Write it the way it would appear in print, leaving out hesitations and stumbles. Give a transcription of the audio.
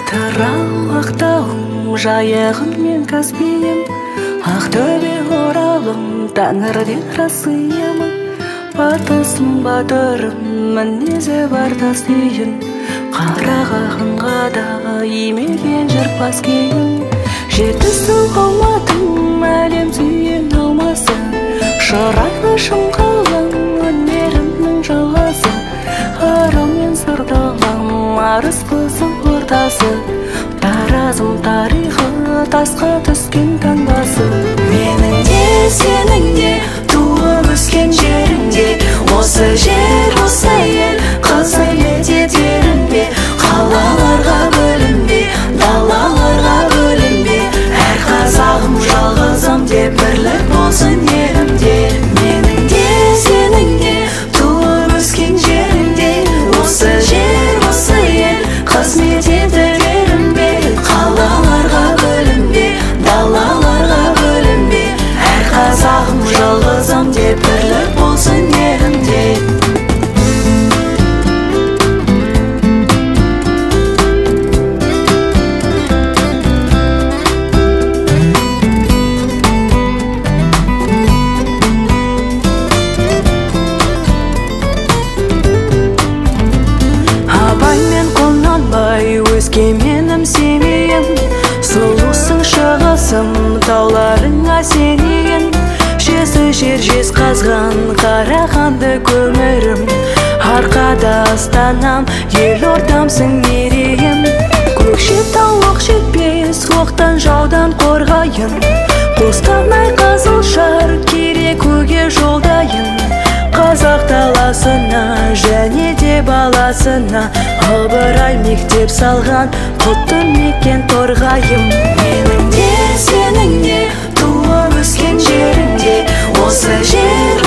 Атырау, Ақтауым, Жайығым мен Каспиім, Ақтөбе, Оралым, Тәңірден Россиямын. Батысым, батырым, мінезі бар тастүйін, қарағағынға да имеген жырпас кейін. Жетісу, Алматым, әлем сүйен алмасы, шырайлы шымқалым, өнерімнің жалғасы. Арал мен Сырдалам, арыс қызыл ортасы, таразым тарихы, тасқа түскен таңбасы. Менің де, сенің де, туып өскен жеріңде, осы жер, осы ел, қызмет етерін бе, қалаларға бөлінбе, далаларға бөлінбе, әр қазағым жалғызым деп бірлік болсын елімде. Менің де, сенің де, туып өскен жеріңде, осы жер, осы ел, қызмет етерін бе, қалаларға бөлінбе, далаларға бөлінбе, әр қазағым жалғызым деп бірлік болсын елімде. Өскеменім, Семейім, сұлусың шығысым, тауларыңа сенейін. Жесі жер жез қазған, Қарағанды көмірім, арқада Астанам, елордамсың мерейім. Көкшетау оқ жетпес, оқтан жаудан қорғайын, Қостанай Қызылжар, керекуге жолдайын. Қазақ даласына және де баласына ыбырай мектеп салған құтты мекен торғайым. Менің де, сенің де, туып өскен жеріңде, осы жер,